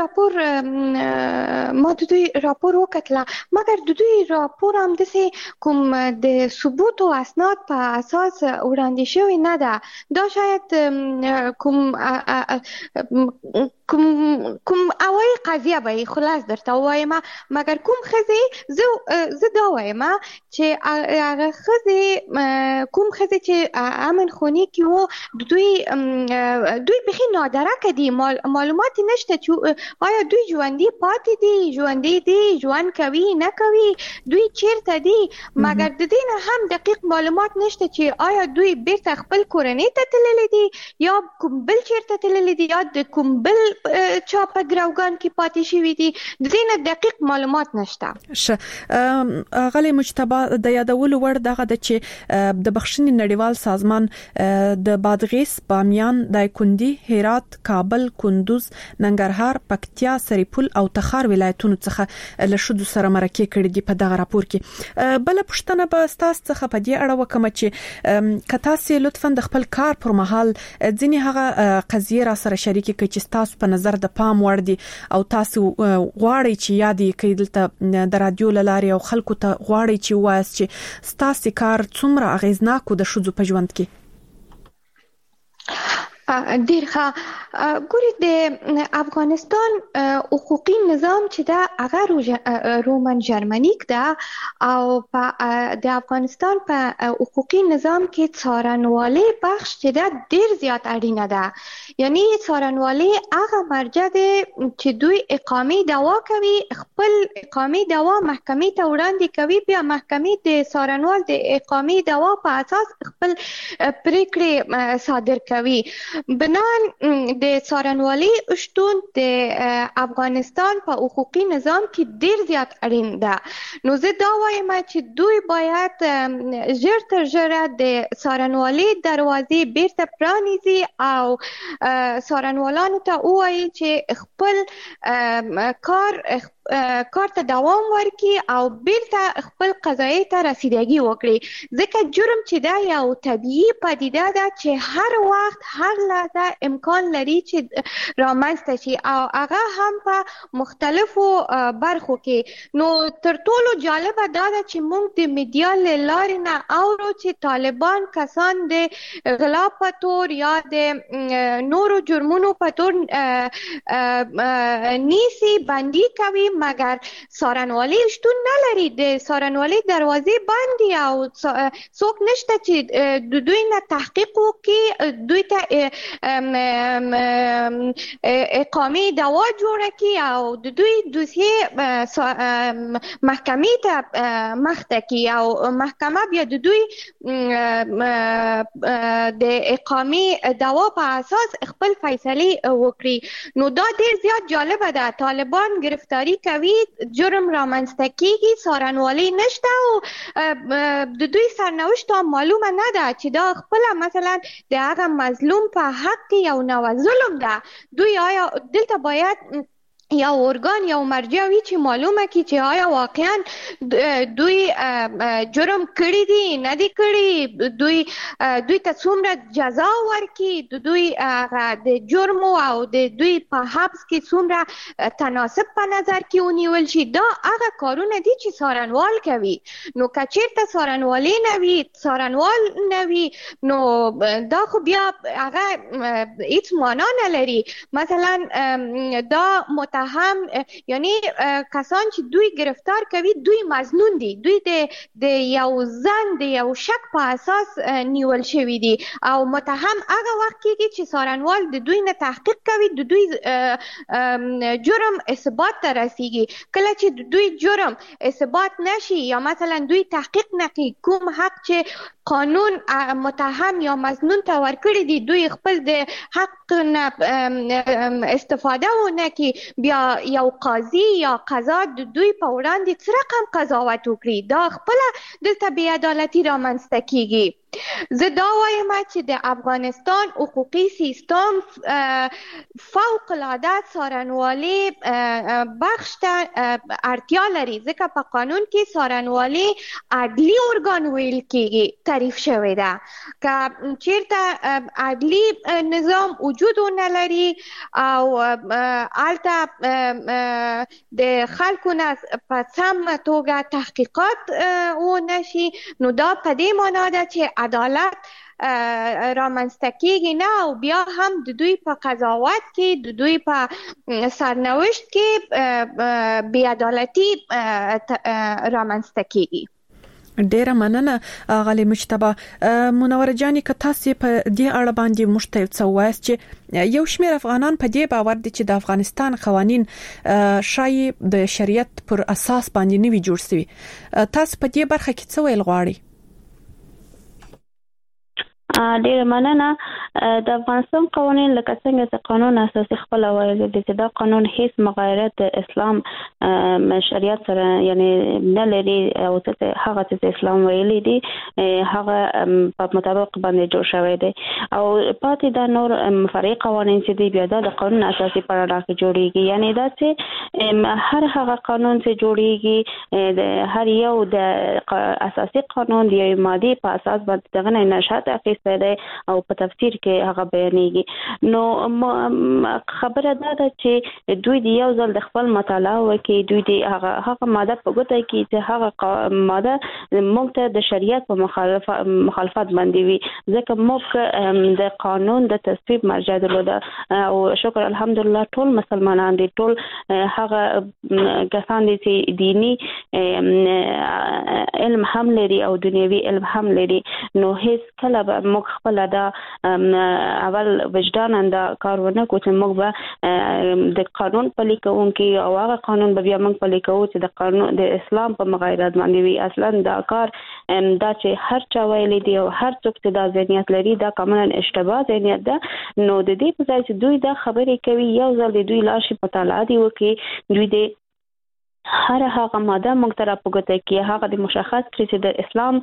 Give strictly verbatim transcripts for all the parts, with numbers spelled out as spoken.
راپور ما د دوی راپور وکتله، مګر د دوی راپور هم داسې کوم د ثبوت او اسناد په اساس وړاندې شوی نه ده. دا شاید کوم کوم کوم اوایي قضیه به یې خلاص درته ووایم، مګر کوم ښځې زه زه دا وایم چې هغه ښځې کوم ښځې چې امن خونې کې وو دوی دوی بیخي نادرکه دي، معلومات نشته چې آیا دوی ژوندي پاتې دي، ژوندي دي، ژوند کوي نه کوي، دوی چیرته دي. مګر د دې نه هم دقیق معلومات نشته چې آیا دوی بیرته خپل کورنۍ ته تللی دي یا کوم بل چیرته تللی دي یا د کوم بل چا په ګروګان کې پاتې شوي دي. د دې نه دقیق معلومات نشته. ښه غلې مجتبی د یادولو وړ دغه د چې د بخښنې نړیوال سازمان د بادغیس، بامیان، دایکنډي، هرات، کابل، کندوز، ننګرهار، پکتیا، سرپل او تخار ولایتونو څخه له شذو سره مرکه کړې دي په دغه راپور کې. بل پښتنه به تاسو څخه په دې اړه وکم چې کتا سي لطفا د خپل کار پر مهال ځینې هغه قضیه را سره شریک کړئ چې تاسو په نظر د پام وړ دي او تاسو غواړئ چې یادې کړئ دلته د رادیو لاري او خلکو ته غواړئ چې وایي چې تاسو کار څومره اغیزناک د شذو په ژوند کې. ډیر ښه. ګوري د افغانستان حقوقي نظام چې دا هغه رومن جرمنیک ده او په د افغانستان په حقوقي نظام کې څارنوالي بخش چې دا ډیر زیات اړینه ده. یعنی څارنوالي هغه مرجع ده چې دوی اقامې دعوا کوي، خپل اقامې دعوا محکمې ته وړاندې کوي، بیا محکمې د څارنوال د اقامې دعوا په اساس خپل پریکړې صادر کوي. بنان د څارنوالي شتون د افغانستان په حقوقي نظام کې ډیر زیات اړین ده. نو زه دا وایم چې دوی باید ژر تر ژره د څارنوالي دروازې بیرته پرانیزي او څارنوالانو ته ووایي چې خپل کار کار ته دوام ورکړي او بیرته خپل قضایي ته رسیدګي وکړي، ځکه جرم چې دا یو طبیعي پدیده ده چې هر وخت هر لحظه امکان لري چې رامنځته شي او هغه هم په مختلفو برخو کې. نو تر ټولو جالبه دا ده چې موږ د میډیا له لارې نه اورو چې طالبان کسان د غلا په تور یا د نورو جرمونو په تور نیسي، بندي کوي، مګر څارنوالي شتون نه لري. د څارنوالي دروازې بندي او څوک نشته چې د دوی نه تحقیق وکړي، دوی ته اقامې دعوا جوړه کړي او د دوی دوسیې محکمې ته مخته کړي او محکمه بیا د دوی د اقامې دعوا په اساس خپل فیصله وکړي. نو دا ډیر زیات جالبه ده. طالبان گرفتاری کوي، جرم رامنځته کیږي، څارنوالي نشته او د دوی سرنوشت معلومه نه ده چې دا خپل مثلا د هغه مظلوم په حق کې یو نوع ظلم ده. دوی آیا دلته باید یا ارګان یا مرجع وي چې معلومه کی چې آیا واقعا دوی جرم کړی دي نه دي کړی، دوی دوی ته څومره جزا ورکړي، دوی د جرم او د دوی په حبس کې څومره تناسب په نظر کې ونیول شي. دا هغه کارونه دي چې څارنوال کوي. نو که چیرته څارنوالي نه وي، څارنوال نه وي، نو دا خو بیا هغه هیڅ معنا نه لري. مثلا دا هم یعنی کسان چې دوی گرفتار کوي دوی مظنون دي، دوی د د یو ځان د یو شک په اساس نیول شوی دي او متهم هغه وخت کېږي چې څارنوال د دوی نه تحقیق کوي، د دوی جرم اثبات ته رسیږي. کله چې د دوی جرم اثبات نشي یا مثلا دوی تحقیق نه کوي، کوم حق چې قانون متهم یا مظنون ته ورکړي دي دوی خپل د حق نه استفاده ونه کوي، بیا یو قاضي یا قضا د دوی په وړاندې څه رقم قضاوت وکړي، دا خپله دلته بې عدالتي رامنځته کیږي. زه دا وایم چې د افغانستان حقوقي سیستم فوق العاده څارنوالي بخش ته اړتیا لري، ځکه په قانون کې څارنوالي عدلي ارګان ویل کېږي تعریف شوی ده. که چیرته عدلي نظام وجود نه لري او هلته د خلکو نه په سمه توګه تحقیقات ونه شي، نو دا په دې معنا ده چې عدالت رامنځته کېږي نه، او بیا هم د دوی په قضاوت کې، د دوی په سرنوشت کې بې عدالتي رامنځته کېږي. ډیره مننه غالي مجتبی. منوره جاني که تاسو په دې اړه باندې موږ ته څه وایي چې یو شمېر افغانان په دې باور دي چې د افغانستان قوانين شایي د شریعت پر اساس باندې نه وي جوړ شوي، تاسو په دې برخه کې څه ویل غواړئ؟ ډیره مننه. د افغانستان قوانين لکه څنګه چې قانون اساسي خپل وایي چې دا قانون هیڅ مغایرت اسلام شریعت سره یعنی نه لري، او چې هغه چې اسلام ویلي دي هغه په مطابق باندې جوړ شوی دی، او پاتې دا نور فرعي قوانين چې دی بیا د قانون اساسي په اړه کې جوړیږي. یعنی دا چې هر هغه قانون چې جوړیږي د هر یو د اساسي قانون دی ماده په اساس باندې دغه نشات اخیسته دی او په تفسیر کې هغه بیانېږي. نو خبره دا ده چې دوی دی یو ځل د خپل مطالعه وکي، دوی دی هغه هغه ماده په ګوته کې چې هغه ماده موږ ته د شریعت په مخالفت باندې وي، ځکه موږ د قانون د تصویب مرجع درلوده، او شکر الحمدلله ټول مسلمانان دي، ټول هغه کسان دي چې دینی علم هم لري او دنیوي علم هم لري. نو هیڅ کله به موږ خپل دا اول وجدان انده کارونه کوو چې موږ به د قانون پلي کوونکي او هغه قانون به بیا موږ پلي کوو چې د قانون د اسلام په مغایرت باندې وي. اصلا دا کار دا چې هر چا ویلي دی او هر څوک چې دا ذهنیت لري دا کاملا اشتباه ذهنیت ده. نو د دې په ځای چې دوی دا خبرې کوي، یو ځل د دوی لاشي مطالعه دی وکي، دوی د هر هغه ماده موږ ته راپوګته کې هغه د مشخص کړي چې د اسلام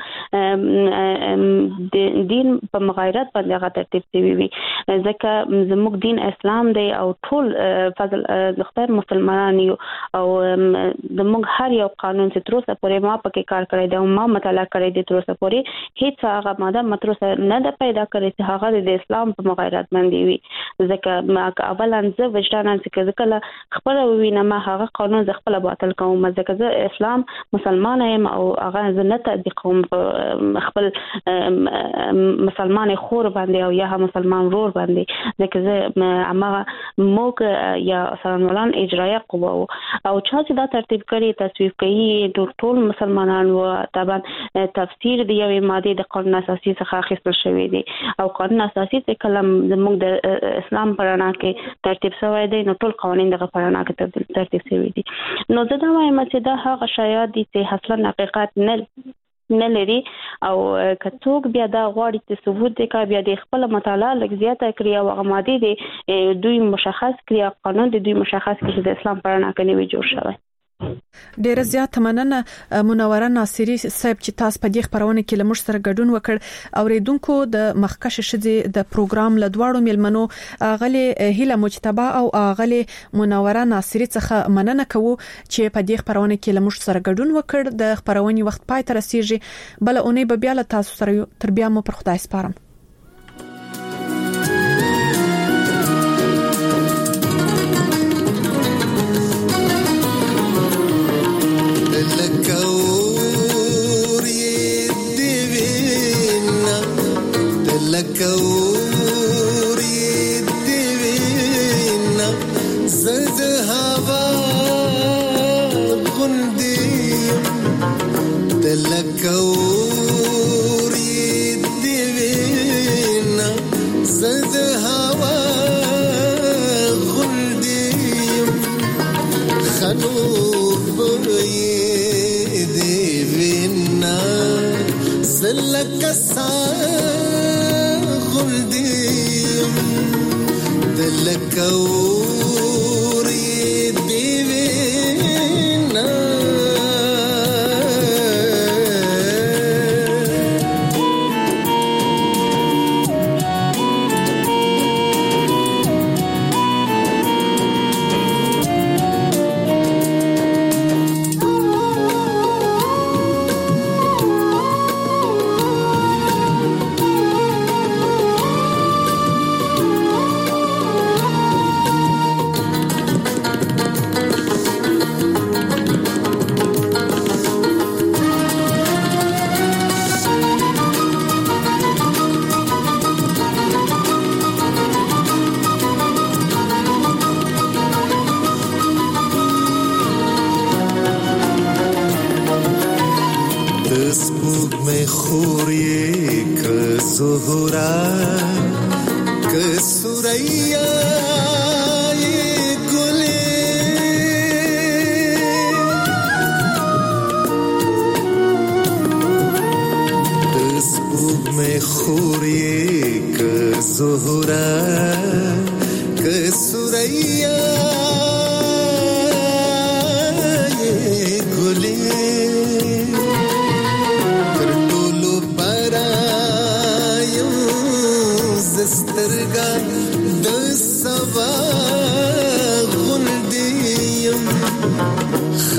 د دین په مغایرت باندې هغه ترتیب شوی وي، ځکه زموږ دین اسلام دی او ټول فضل زختر مسلمانان یو، او زموږ هر یو قانون چې تر اوسه پورې ما پکې کار کړی دی او ما مطالعه کړی دی تر اوسه پورې هیڅ هغه ماده متروسه نه ده پیدا کړې چې هغه د اسلام په مغایرت باندې وي. ځکه اولا زه وجدان چې کله خپل وینم هغه قانون ز خپل باطل کوم، ځکه زه اسلام مسلمان یم او هغه زه نه تطبیقوم خپل مسلمان خور باندې او یا مسلمان ورور باندې، ځکه زه هغه موږ یا څارنوالان اجرایه قوه او چا چې دا ترتیب کړي تصویب کوي ټول مسلمانان و طبعا تفسیر دی یوې ماده د قانون اساسي څخه اخیستل شوی دی، او قانون اساسي چې کلم زموږ د اسلام پرانا کې ترتیب شوی دی نو ټول قوانین دغه پرانا کې ترتیب شوی دي. نو زه دا وایم چې دا هغه شایعات دي چې اصلا حقیقت نه نه لري، او کڅوګ بیا دا غواړي چې ثبوت وکړي، بیا د خپل مطالعه لږ زیاته کړي او هغه ماده دي دوی مشخص کړي، قانون د دوی مشخص کړي چې د اسلام پرانا کې نه وي جوړ شوی. ډیره زیات مننه منوره ناصری صاحب چې تاسو په دې خبرونه کې لمر سره ګډون وکړ. اوریدونکو د مخکش شدي د پروګرام لدواړو ملمنو غلي هیله مجتبی او غلي منوره ناصری څخه مننه کوو چې په دې خبرونه کې لمر سره ګډون وکړ. د خبرونې وخت پای ته رسیږي، بل اونۍ به بیا له تاسو سره تر بیا مو پر خدای سپارم.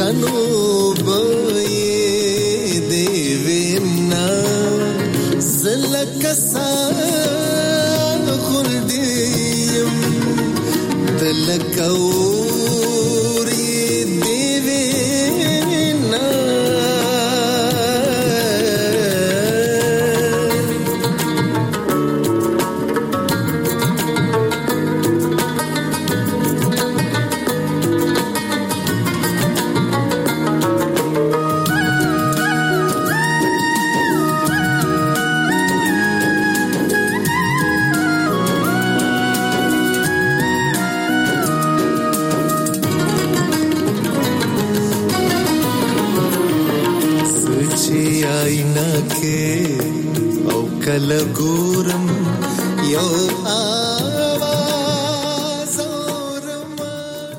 تنو بوي دیوینا زلکسا خلدیم دلکوری دیوینا लगो